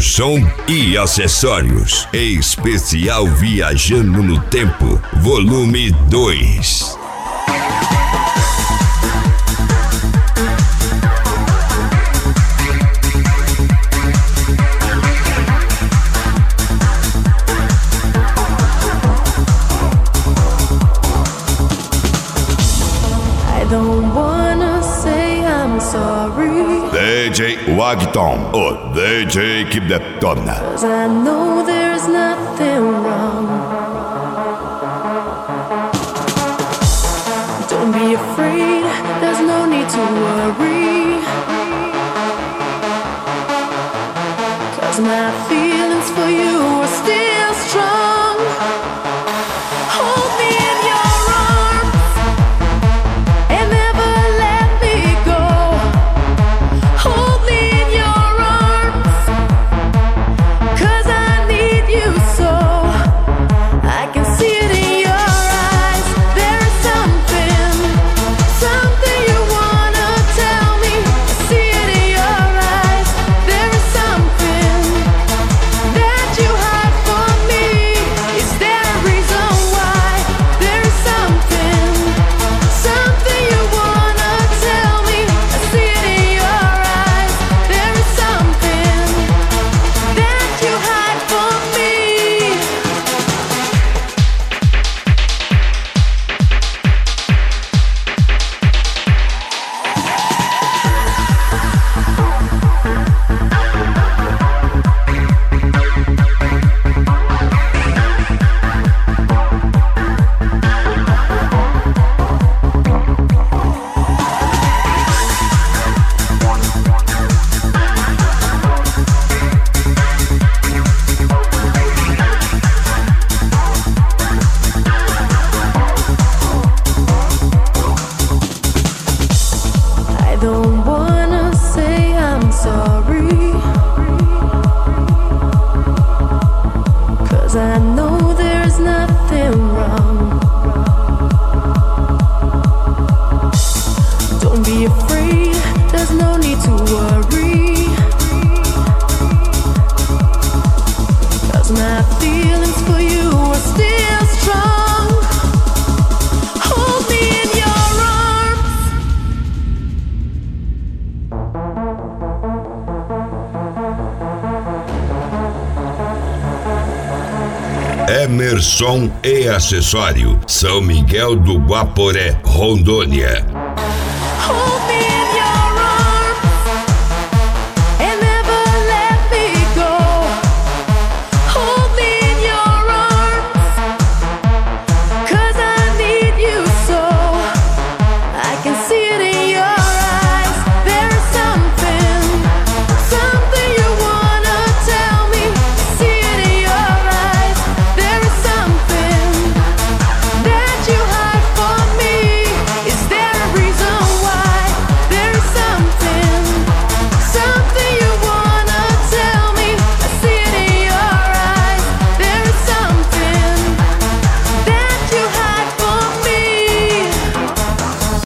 Emerson e Acessórios. Especial Viajando no Tempo, volume 2. DJ Wagton, o DJ que detona. 'Cause I know there's nothing wrong. Don't be afraid, there's no need to worry. 'Cause my feelings for you are still strong. Hold me in your arms and never let me go. Hold me in your arms, 'cause I need you so. I can see it in your eyes. There is something you wanna tell me. I see it in your eyes. There is something that you hide from me. Is there a reason why? There is something you wanna tell me. I see it in your eyes. There is something that you hide from me. I don't wanna say I'm sorry, 'cause I know there's nothing wrong. Don't be afraid, there's no need to worry. 'Cause my feelings for you are still strong. Hold me in your arms. Emerson e Acessório, São Miguel do Guaporé, Rondônia. Hold me